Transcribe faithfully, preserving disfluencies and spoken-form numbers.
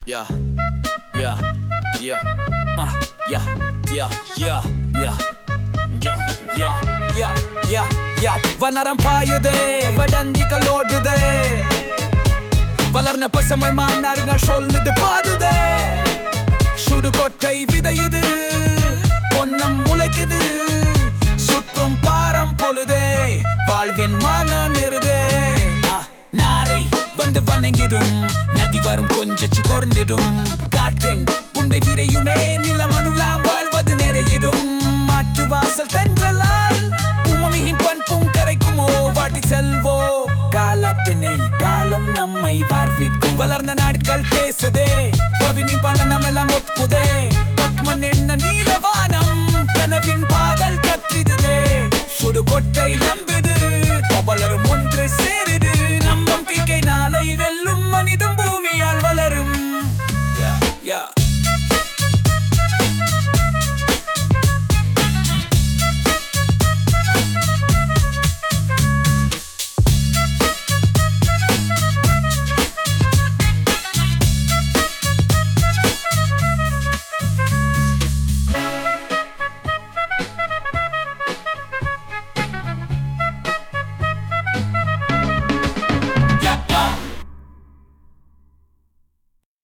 Yeah, yeah, yeah, uh, yeah, yeah, yeah, yeah, yeah, yeah, yeah, yeah, yeah. Vanaram payude, vadandi kalodude. Valarna pasamai maanarna sollude paadude. Sudu kottai vidayudu, ponnam mulakkudu. Suttum param polude, vaalvin maanam irude. நாரை வந்து வணங்கிடும் நதி வரும் கொஞ்சச்சு பொருந்திடும் காற்றின் உண்டை விரையுமே நிலமனுலாம் வாழ்வது நிறையிடும் மாற்று வாசல் தென்றலால் உமமியின் பண்பும் கரைக்குமோ வாட்டி செல்வோ காலத்தினை காலம் நம்மை பார்விக்கும் வளர்ந்த நாட்கள் பேசுதே பவினி பலனம் எல்லாம் ஒப்புதே பத்மன் என்ன நீலவானம் கனவின் பாதல் கத்திடுதே சுடு கொட்டை நம்புது பவலரும் ஒன்று சே